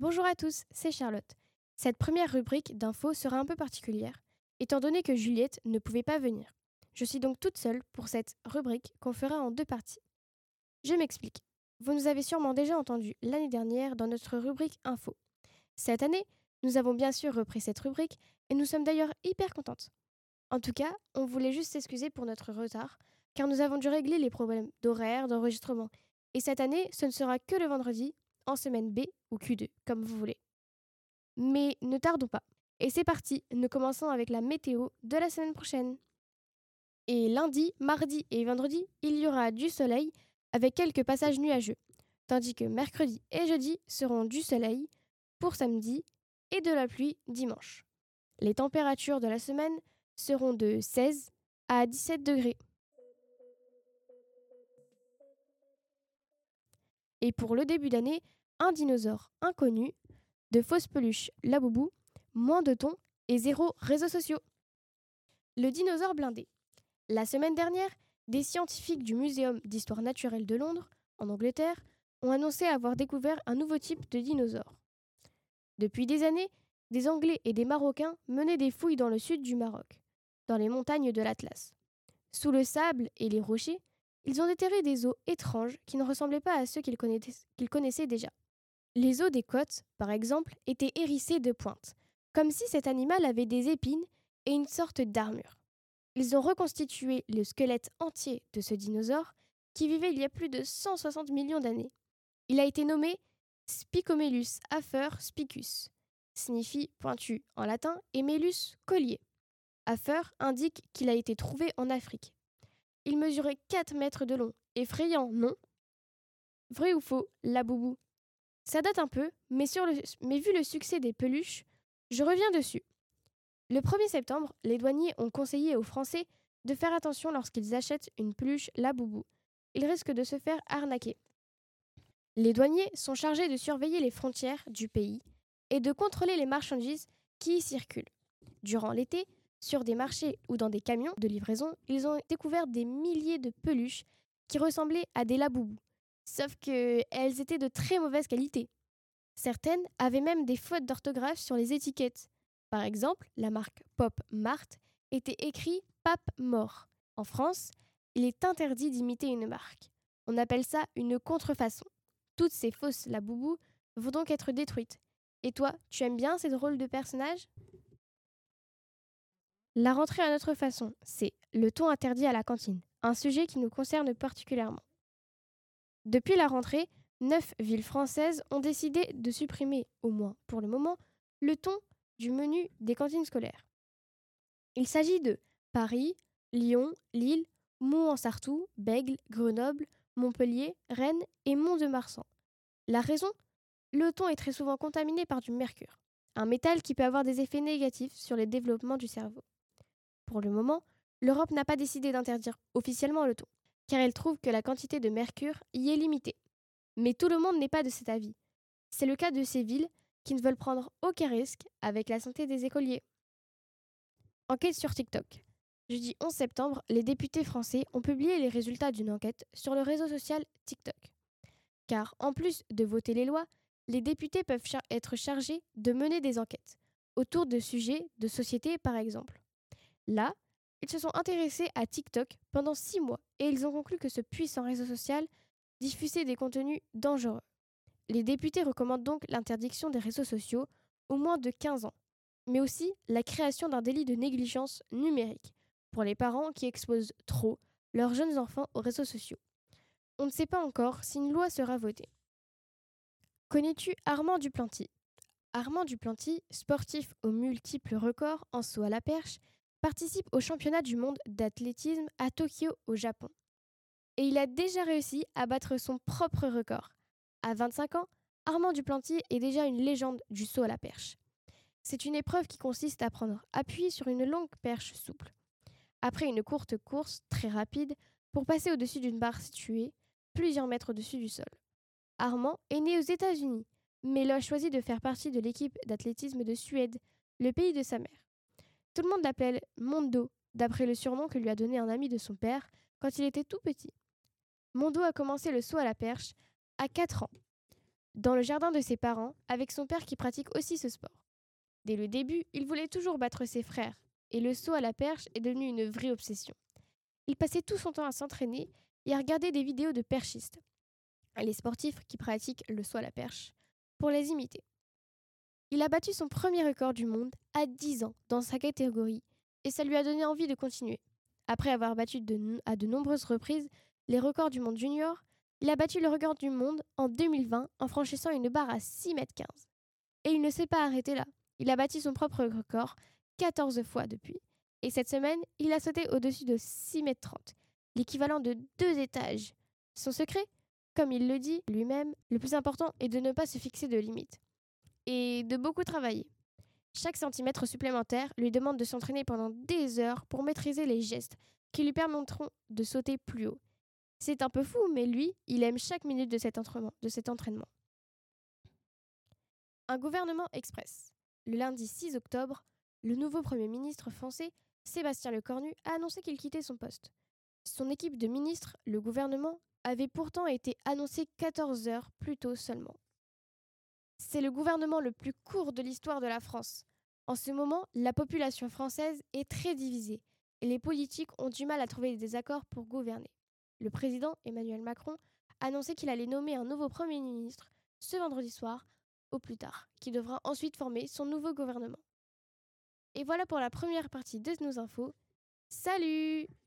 Bonjour à tous, c'est Charlotte. Cette première rubrique d'infos sera un peu particulière, étant donné que Juliette ne pouvait pas venir. Je suis donc toute seule pour cette rubrique qu'on fera en deux parties. Je m'explique. Vous nous avez sûrement déjà entendu l'année dernière dans notre rubrique info. Cette année, nous avons bien sûr repris cette rubrique et nous sommes d'ailleurs hyper contentes. En tout cas, on voulait juste s'excuser pour notre retard, car nous avons dû régler les problèmes d'horaire, d'enregistrement. Et cette année, ce ne sera que le vendredi, en semaine B ou Q2, comme vous voulez. Mais ne tardons pas. Et c'est parti, nous commençons avec la météo de la semaine prochaine. Et lundi, mardi et vendredi, il y aura du soleil avec quelques passages nuageux, tandis que mercredi et jeudi seront du soleil pour samedi et de la pluie dimanche. Les températures de la semaine seront de 16 à 17 degrés. Et pour le début d'année, un dinosaure inconnu, de fausses peluches Laboubou, moins de thon et zéro réseaux sociaux. Le dinosaure blindé. La semaine dernière, des scientifiques du Muséum d'histoire naturelle de Londres, en Angleterre, ont annoncé avoir découvert un nouveau type de dinosaure. Depuis des années, des Anglais et des Marocains menaient des fouilles dans le sud du Maroc, dans les montagnes de l'Atlas. Sous le sable et les rochers, ils ont déterré des os étranges qui ne ressemblaient pas à ceux qu'ils connaissaient déjà. Les os des côtes, par exemple, étaient hérissés de pointes, comme si cet animal avait des épines et une sorte d'armure. Ils ont reconstitué le squelette entier de ce dinosaure qui vivait il y a plus de 160 millions d'années. Il a été nommé Spicomelus afer spicus, signifie pointu en latin, et melus collier. Afer indique qu'il a été trouvé en Afrique. Il mesurait 4 mètres de long. Effrayant, non? Vrai ou faux, la boubou? Ça date un peu, mais vu le succès des peluches, je reviens dessus. Le 1er septembre, les douaniers ont conseillé aux Français de faire attention lorsqu'ils achètent une peluche Laboubou. Ils risquent de se faire arnaquer. Les douaniers sont chargés de surveiller les frontières du pays et de contrôler les marchandises qui y circulent. Durant l'été, sur des marchés ou dans des camions de livraison, ils ont découvert des milliers de peluches qui ressemblaient à des Laboubous, sauf qu'elles étaient de très mauvaise qualité. Certaines avaient même des fautes d'orthographe sur les étiquettes. Par exemple, la marque Pop Mart était écrit Pape Mort. En France, il est interdit d'imiter une marque. On appelle ça une contrefaçon. Toutes ces fausses laboubous vont donc être détruites. Et toi, tu aimes bien ces drôles de personnages? La rentrée à notre façon, c'est le ton interdit à la cantine, un sujet qui nous concerne particulièrement. Depuis la rentrée, 9 villes françaises ont décidé de supprimer, au moins pour le moment, le thon du menu des cantines scolaires. Il s'agit de Paris, Lyon, Lille, Mont-en-Sartoux, Bègles, Grenoble, Montpellier, Rennes et Mont-de-Marsan. La raison? Le thon est très souvent contaminé par du mercure, un métal qui peut avoir des effets négatifs sur le développement du cerveau. Pour le moment, l'Europe n'a pas décidé d'interdire officiellement le thon, car elle trouve que la quantité de mercure y est limitée. Mais tout le monde n'est pas de cet avis. C'est le cas de ces villes qui ne veulent prendre aucun risque avec la santé des écoliers. Enquête sur TikTok. Jeudi 11 septembre, les députés français ont publié les résultats d'une enquête sur le réseau social TikTok. Car en plus de voter les lois, les députés peuvent être chargés de mener des enquêtes, autour de sujets de société par exemple. Là, ils se sont intéressés à TikTok pendant 6 mois et ils ont conclu que ce puissant réseau social diffusait des contenus dangereux. Les députés recommandent donc l'interdiction des réseaux sociaux au moins de 15 ans, mais aussi la création d'un délit de négligence numérique pour les parents qui exposent trop leurs jeunes enfants aux réseaux sociaux. On ne sait pas encore si une loi sera votée. Connais-tu Armand Duplanty? Armand Duplanty, sportif aux multiples records en saut à la perche, participe au championnat du monde d'athlétisme à Tokyo au Japon. Et il a déjà réussi à battre son propre record. À 25 ans, Armand Duplanty est déjà une légende du saut à la perche. C'est une épreuve qui consiste à prendre appui sur une longue perche souple. Après une courte course très rapide pour passer au-dessus d'une barre située plusieurs mètres au-dessus du sol. Armand est né aux États-Unis, mais il a choisi de faire partie de l'équipe d'athlétisme de Suède, le pays de sa mère. Tout le monde l'appelle Mondo, d'après le surnom que lui a donné un ami de son père quand il était tout petit. Mondo a commencé le saut à la perche à 4 ans. dans le jardin de ses parents, avec son père qui pratique aussi ce sport. Dès le début, il voulait toujours battre ses frères, et le saut à la perche est devenu une vraie obsession. Il passait tout son temps à s'entraîner et à regarder des vidéos de perchistes, les sportifs qui pratiquent le saut à la perche, pour les imiter. Il a battu son premier record du monde à 10 ans dans sa catégorie, et ça lui a donné envie de continuer. Après avoir battu à de nombreuses reprises les records du monde junior, il a battu le record du monde en 2020 en franchissant une barre à 6,15 m. Et il ne s'est pas arrêté là. Il a battu son propre record 14 fois depuis. Et cette semaine, il a sauté au-dessus de 6,30 m, l'équivalent de 2 étages. Son secret, comme il le dit lui-même, le plus important est de ne pas se fixer de limites et de beaucoup travailler. Chaque centimètre supplémentaire lui demande de s'entraîner pendant des heures pour maîtriser les gestes qui lui permettront de sauter plus haut. C'est un peu fou, mais lui, il aime chaque minute de cet entraînement. Un gouvernement express. Le lundi 6 octobre, le nouveau Premier ministre français, Sébastien Lecornu, a annoncé qu'il quittait son poste. Son équipe de ministres, le gouvernement, avait pourtant été annoncée 14 heures plus tôt seulement. C'est le gouvernement le plus court de l'histoire de la France. En ce moment, la population française est très divisée et les politiques ont du mal à trouver des accords pour gouverner. Le président Emmanuel Macron a annoncé qu'il allait nommer un nouveau Premier ministre ce vendredi soir au plus tard, qui devra ensuite former son nouveau gouvernement. Et voilà pour la première partie de nos infos. Salut!